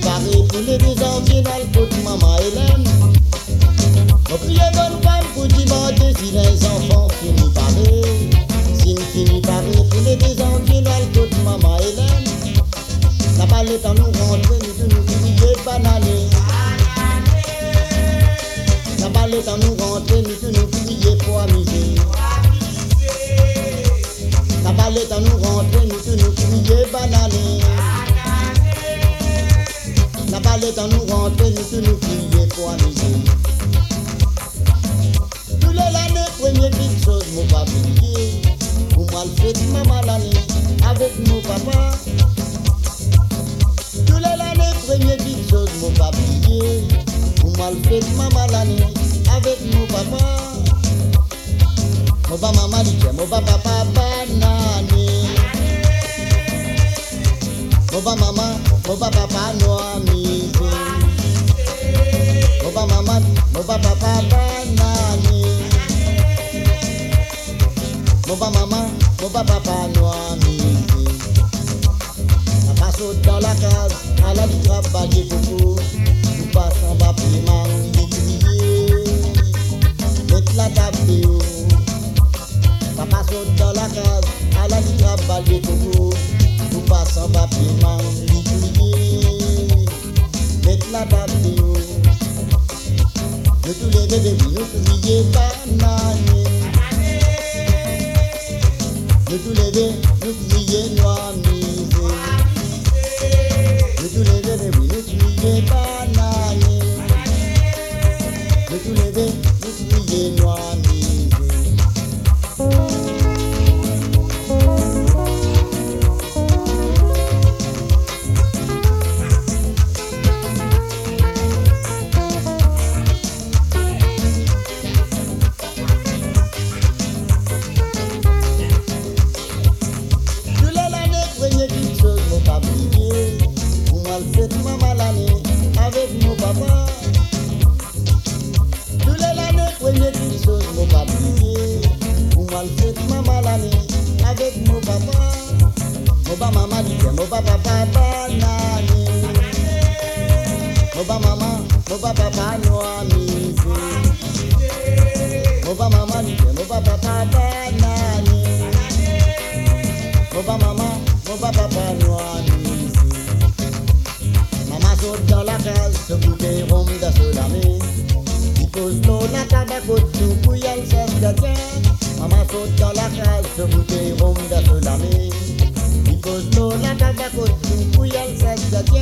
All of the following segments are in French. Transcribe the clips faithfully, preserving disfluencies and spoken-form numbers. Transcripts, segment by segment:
paré pour les deux anciens dans le côte maman Hélène. On prie bonne femme pour demander si les enfants finissent paré. Si nous finissons paré pour les deux anciens dans le côte maman Hélène. La balle est en nous rentrer, nous tous nous crier bananer. La balle est en nous rentrer, nous tous nous crier pour amuser. La balle est en nous rentrer, nous tous nous crier bananer. La balle est en nous rentrer, nous tous nous crier pour amuser. Tous les l'année, première petite chose, mon papa oublié. Pour moi le fait maman l'année, avec mon papa. Tous les l'année, première petite chose, mon papa oublié. Pour moi le fait maman l'année, avec mon papa. Mon papa maman dit que mon papa papa nané. Mon papa maman, mon papa papa noir misé. Mon papa maman, mon papa papa nané. Mon papa maman, mon papa papa noir misé. La passe dans la case, à la du travail des cocos. Nous passons bas paiement, mettre la table de haut. Papa saute dans la case, à la du travail des cocos. Nous passons bas paiement, mettre la table de haut. De tous les bébés, nous crions bananer. De tous les bébés, nous crions noir misé. De tous les bébés, nous crions bananer. De tous les bébés, nous crions noir misé. Avec mon papa, tous les l'année, première petite chose, mon papa oublié. Pour moi le fait maman l'année, avec mon papa. Mon papa maman dit que mon papa papa nané. Mon papa maman, mon papa papa noir misé. Mon papa maman dit que mon papa papa nané. Mon papa maman, mon papa papa noir misé. Maman saute dans la case, se bouteille rhum de solamé. Il pose l'eau, la tabac au tout, pour y aller se gardien. Maman saute dans la case, se bouteille rhum de solamé. Il pose l'eau, la tabac au tout, pour y aller se gardien.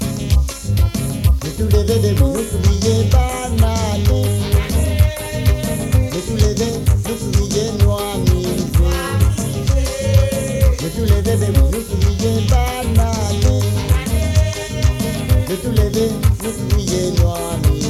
De tous les bébés, vous criez bananer. De tous les bébés, vous criez noir misé. De tous les bébés, vous criez bananer. De tous les bébés, vous criez noir misé.